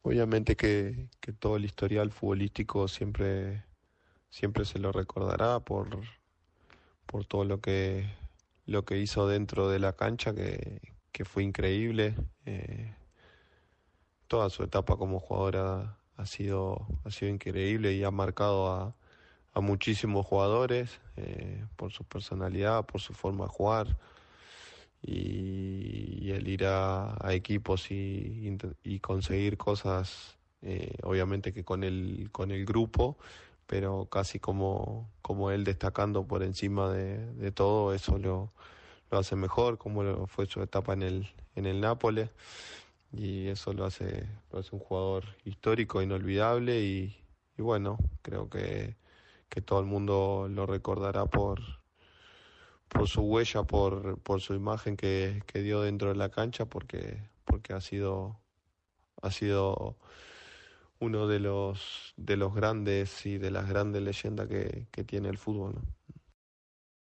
Obviamente que todo el historial futbolístico siempre se lo recordará por todo lo que hizo dentro de la cancha, que fue increíble. Toda su etapa como jugador ha sido increíble y ha marcado a muchísimos jugadores por su personalidad, por su forma de jugar y el ir a equipos y conseguir cosas, obviamente que con el grupo, pero casi como él destacando por encima de todo, eso lo hace mejor, como fue su etapa en el Nápoles, y eso lo hace un jugador histórico, inolvidable, y bueno, creo que todo el mundo lo recordará por su huella, por su imagen que dio dentro de la cancha, porque ha sido uno de los grandes y de las grandes leyendas que tiene el fútbol, ¿no?